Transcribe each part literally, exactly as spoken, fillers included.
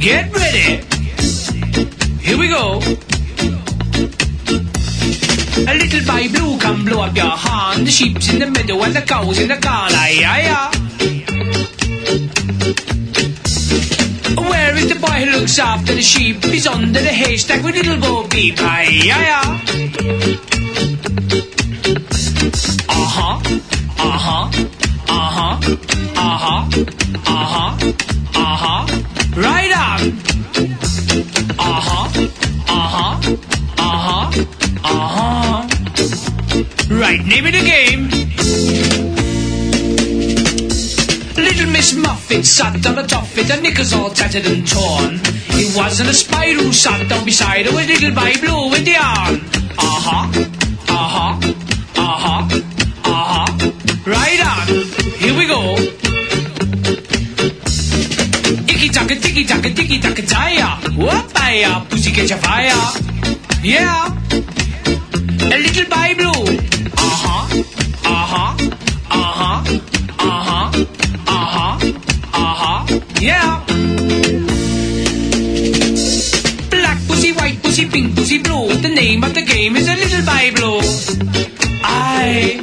Get ready. Here we go. A little by blue come blow up your horn. The sheep's in the meadow and the cow's in the corn. Aye, aye, aye. Where is the boy who looks after the sheep? He's under the haystack with little Bo Peep. Aye, aye, aye. Uh-huh, uh-huh, uh-huh, uh-huh, uh-huh, uh-huh. Right on. Uh-huh, uh-huh, uh-huh, uh-huh. Right, name of the game. Little Miss Muffet sat on the top of it, her knickers all tattered and torn. It wasn't a spider who sat down beside her with little by blue with the yarn. Uh-huh, uh-huh, uh-huh, uh-huh. Right on, here we go. Icky-taka, ticky-taka, ticky-taka, tire. Whoop-aya, pussy catch a fire. Yeah. A little by blue. Uh-huh, uh-huh, uh-huh, uh-huh, uh-huh, uh-huh. Yeah. Black pussy, white pussy, pink pussy, blue. The name of the game is a little by blue. I.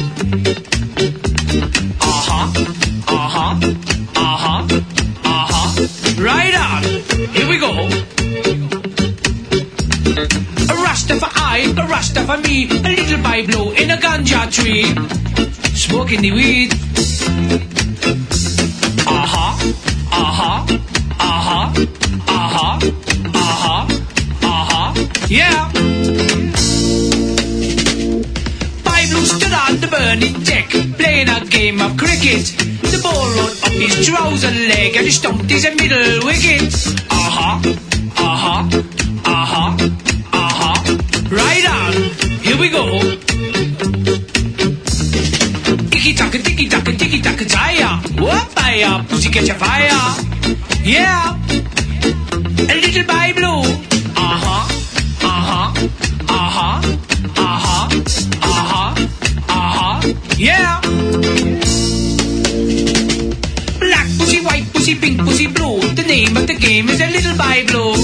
Uh-huh, uh-huh, uh-huh, uh-huh. Right on. Here we go. A Rasta for I, a Rasta for me, a little by blue in a ganja tree, smoking the weed. Uh-huh, uh-huh, uh-huh, uh-huh, uh-huh, uh-huh, yeah. By blue stood on the burning deck, playing a game of cricket. The ball rolled up his trouser leg and he stumped his middle wicket. Uh-huh, uh-huh, uh-huh, uh-huh. Right on, here we go. Tiki-taka, tiki-taka, tiki-taka, tire. Whoop-aya, pussy catch a fire. Yeah. A little by blue. Uh-huh, uh-huh, uh-huh, uh-huh, uh-huh, uh-huh. Yeah. Black pussy, white pussy, pink pussy, blue. The name of the game is a little by blue.